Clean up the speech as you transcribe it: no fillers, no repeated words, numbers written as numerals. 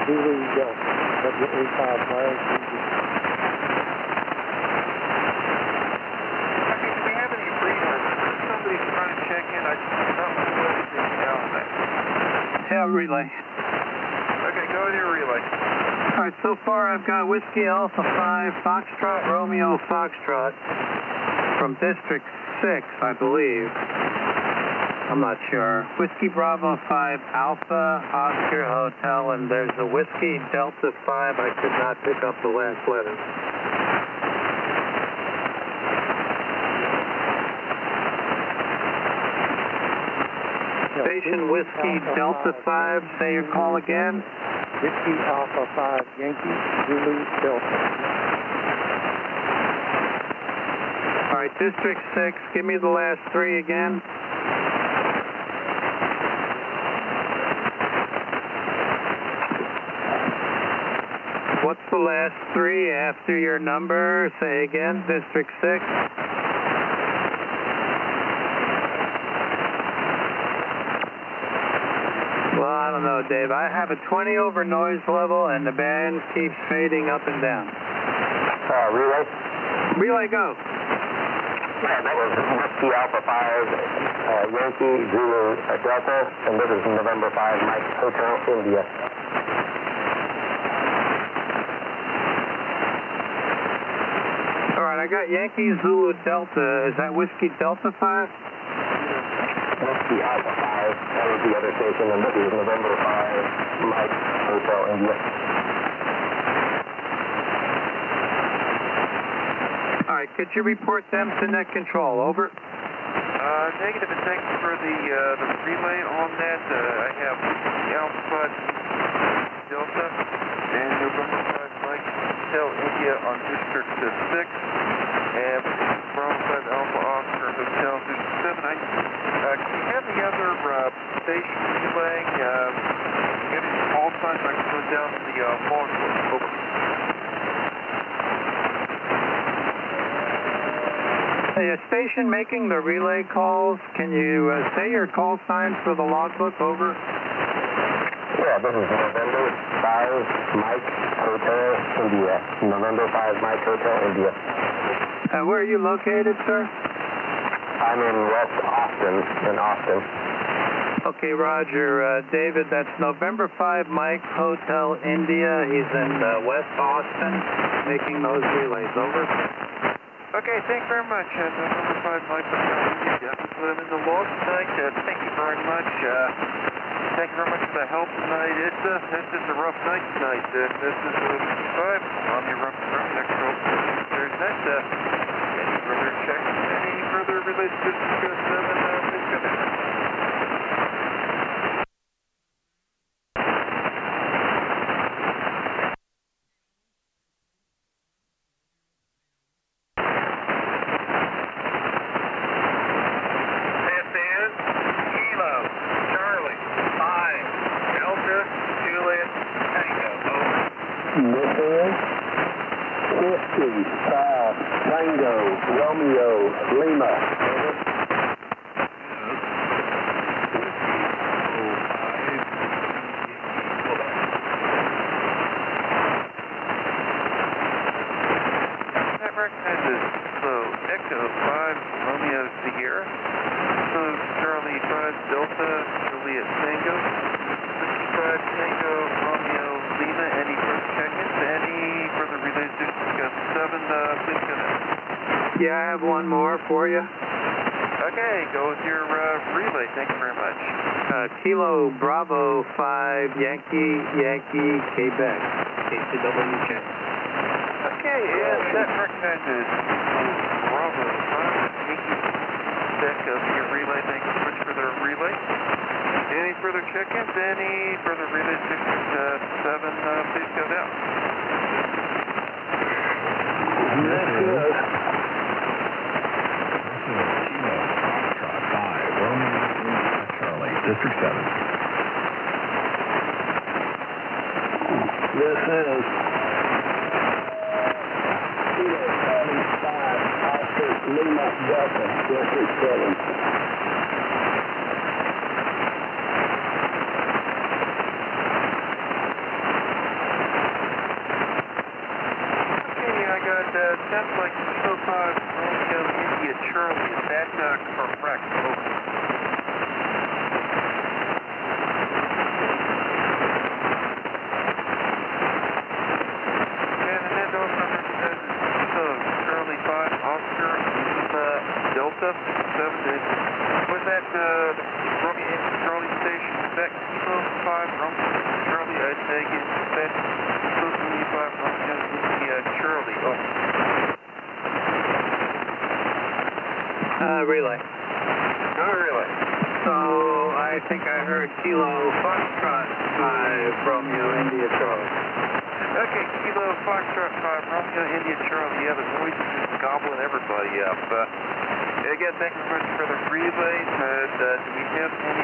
Zulu Delta, WA5 Myers, Do we have any readers? Somebody's trying to check in. I don't know anything down there. Yeah, relay. Okay, go with your relay. All right, so far I've got Whiskey Alpha 5, Foxtrot, Romeo, Foxtrot from District 6, I believe. I'm not sure. Whiskey Bravo 5, Alpha, Oscar Hotel, and there's a Whiskey Delta 5. I could not pick up the last letter. Station Whiskey Delta 5, say your call again. Whiskey Alpha 5 Yankee, Zulu Delta. All right, District 6, give me the last three again. What's the last three after your number? Say again, District 6. Well, I don't know, Dave. I have a 20 over noise level, and the band keeps fading up and down. Relay? Relay, go. Yeah, that was Whiskey Alpha 5, Yankee, Zulu Delta, and this is November 5, Mike Hotel, India. All right, I got Yankee, Zulu Delta. Is that Whiskey Delta 5? Whiskey Alpha 5, that was the other station, and this is November 5, Mike Hotel, India. All right, could you report them to net control? Over. Negative, and thanks for the relay on that. I have Whiskey Alpha Delta and November 5 Mike Hotel, India on District 6, and Bravo 5 Alpha Oscar Hotel, District 7. Can you have the other station relaying? Get all signs I can go down to the log book. Over. Hey, a station making the relay calls, can you say your call signs for the logbook? Over. Yeah, this is November 5 Mike Hotel, India. November 5 Mike Hotel, India. Where are you located, sir? I'm in West Austin, Okay, Roger. David, that's November 5 Mike Hotel, India. He's in West Austin making those relays. Over. Okay, thank you very much. November 5 Mike Hotel, India. Put them in the log tonight. Thank you very much. Thank you very much for the help tonight. It's a rough night tonight. This is 55 on your rough next roll. There's that. Any further checks? Any further related to District 7? Please come in. Tango, Romeo, Lima. That recognizes so Echo 5 Romeo Sierra, so Charlie 5 Delta Juliet Tango, 55 Tango Romeo Lima. Any further check-ins? Any further related to 7? Please go ahead. Yeah, I have one more for you. Okay, go with your relay. Thank you very much. Kilo Bravo 5 Yankee, Quebec. KCW check. Okay, and that recognizes Bravo 5 Yankee Quebec of your relay. Thank you so much for the relay. Any further check-ins? Any further relay to 7? Please go down. That's good. District 7. This is Kilo 5 Oscar Lima Delta, District 7. correct. Over. And the net those numbers says Charlie 5, Oscar, Delta 7. Was that Romeo India Charlie station? Is that Kilo 5, Romeo Charlie? I take it. Is that Kilo 5, Romeo India Charlie? Over. Relay. No relay. So I think I heard Kilo Foxtrot 5 Romeo India Charlie. Okay, Kilo Foxtrot 5 Romeo India Charlie. Yeah, the noise is just gobbling everybody up. Again, thank you very much for the relays. Do we have any